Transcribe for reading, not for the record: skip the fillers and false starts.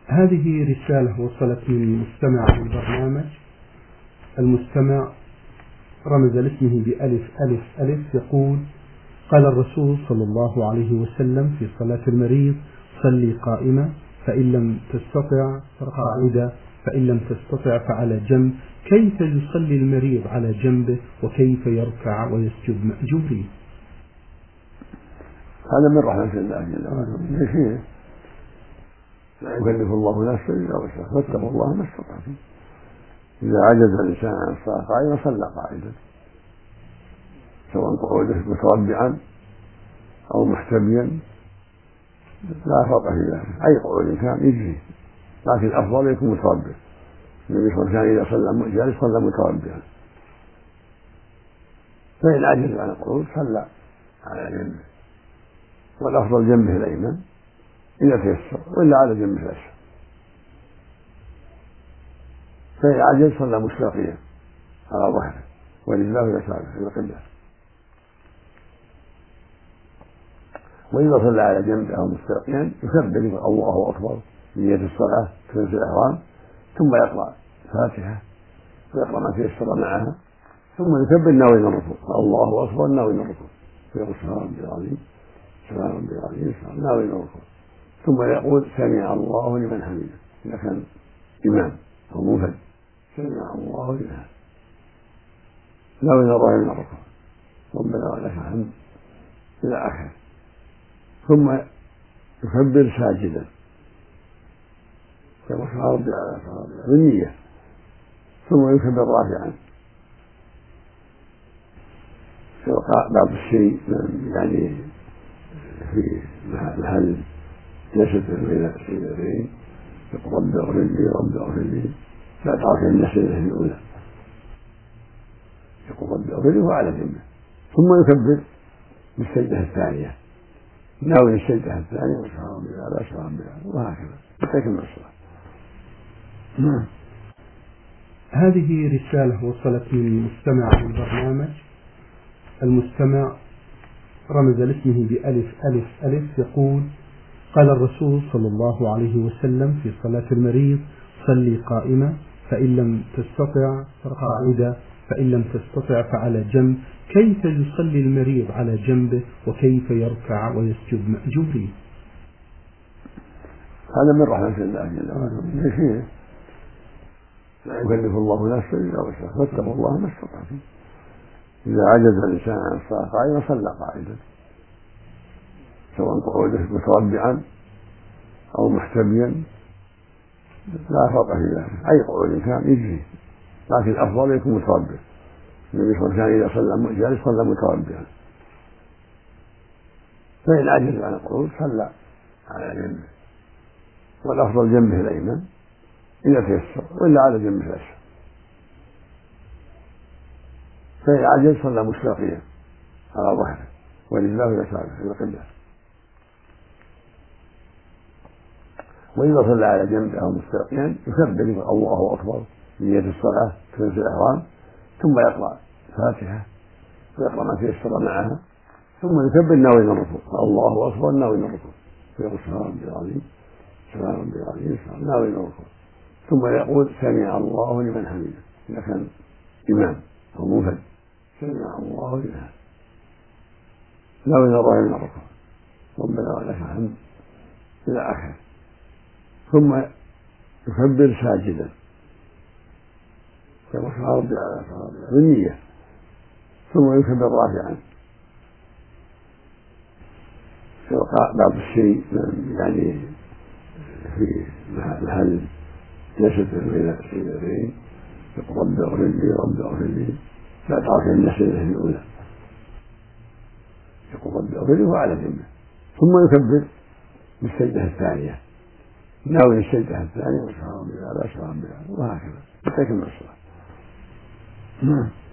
هذه رسالة وصلت من مستمع البرنامج. المستمع رمز لاسمه بألف ألف ألف، يقول: قال الرسول صلى الله عليه وسلم في صلاة المريض: صلي قائمة، فإن لم تستطع فقاعدة، فإن لم تستطع فعلى جنب. كيف يصلي المريض على جنبه، وكيف يركع ويسجد مأجورين؟ هذا من رحمة الله جل وعلا. لا يكلف الله نفسا إلا وسعها، فاتقوا الله ما استطعتم. إذا عجز الإنسان عن الصلاة قائما صلى قاعدا، سواء قعوده متربعا أو محتميا لا فرق في ذلك، أي قعود كان يجزي، لكن الأفضل يكون متربع. النبي صلى الله عليه وسلم إذا صلى جالس صلى متربعا، فإن عجز عن القعود صلى على جنبه، والأفضل جنبه الأيمن إذا تيسر، وإلا على جنبه الأيسر. فإن عجز صلى مستلقيا على ظهره ورجلاه يساره إلى القبلة، وإذا صلى على جنبه أو مستلقيا يكبر الله أكبر بنية الصلاة تكبيرة الإحرام، ثم يقرأ الفاتحة ويقرأ ما تيسر معها، ثم يكبر ناوي الركوع، الله أكبر ناوي الركوع، فيقول سبحان ربي العظيم سبحان ربي العظيم ناوي الركوع، ثم يقول سمع الله لمن حمده إذا كان إمام أو منفرد، سمع الله لمن حمده ناوي الله من الركوع، ربنا ولك الحمد إلى آخره، ثم يكبر ساجدا كما سبحان ربي على بالنية، ثم يكبر راكعا يوقع بعض الشيء يعني في محل جسد بين السجدتين، يقول رب اغفر لي رب اغفر لي، لا تعرف ان السجدة الأولى يقول رب اغفر لي وعلى جنبه، ثم يكبر بالسجدة الثانية ناوي السجدة الثانية وسبحان ربي الأعلى سبحان ربي الأعلى، وهكذا حتى يكمل الصلاة. هذه رسالة وصلت من مستمع البرنامج. المستمع رمز لاسمه بألف ألف ألف، يقول: قال الرسول صلى الله عليه وسلم في صلاة المريض: صلي قائمة، فإن لم تستطع فقاعدة، فإن لم تستطع فعلى جنب. كيف يصلي المريض على جنبه، وكيف يركع ويسجد مأجورين؟ هذا من رحمة الله جل وعلا. لا يكلف الله نفسا إلا وسعها، فاتقوا الله ما استطعتم. إذا عجز الإنسان عن الصلاة قائما صلى قاعدا، سواء قعوده متربعا أو محتميا لا فرق في ذلك، أي قعود كان يجزي، لكن الأفضل يكون متربع. النبي صلى الله عليه وسلم إذا صلى جالس صلى متربعا، فإن عجز عن القعود صلى على جنبه، والأفضل جنبه الأيمن إذا تيسر، وإلا على جنبه الأيسر. فإن عجز صلى مستلقيا على ظهره ورجلاه يساره إلى القبلة، وإذا صلى على جنبه أو مستلقيا يكبر الله أكبر بنية الصلاة تكبيرة الإحرام، ثم يقرأ الفاتحة ويقرأ ما تيسر معها، ثم يكبر ناوي الركوع، الله أكبر ناوي الركوع، فيقول سبحان ربي العظيم سبحان ربي العظيم ناوي الركوع، ثم يقول سمع الله لمن حمده إذا كان إمام أو منفرد، سمع الله لمن حمده ناوي الله من الركوع، ربنا ولك الحمد إلى آخره، ثم يكبر ساجدا كما سبحان ربي على بالنية، ثم يكبر راكعا يوقع بعض الشيء يعني في محل جسد بين السجدتين، يقول رب اغفر لي رب اغفر لي، لا تعرف ان السجدة الأولى يقول رب اغفر لي وعلى جنبه، ثم يكبر بالسجدة الثانية ناوي السجدة الثانية وسبحان ربي الأعلى سبحان ربي الأعلى، وهكذا حتى يكمل الصلاة.